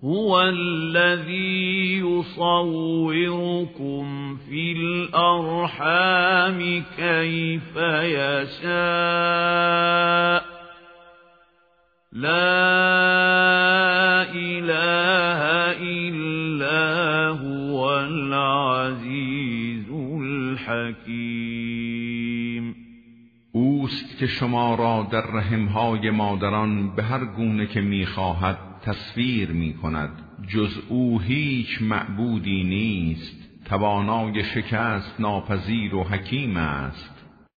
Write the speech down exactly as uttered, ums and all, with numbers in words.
هو الذی یصورکم فی الارحام کیف یشاء لا اله الا هو العزیز الحکیم. اوست که شما را در رحمهای مادران به هر گونه که میخواهد تصویر میکند. جز او هیچ معبودی نیست. توانای شکست ناپذیر و حکیم است.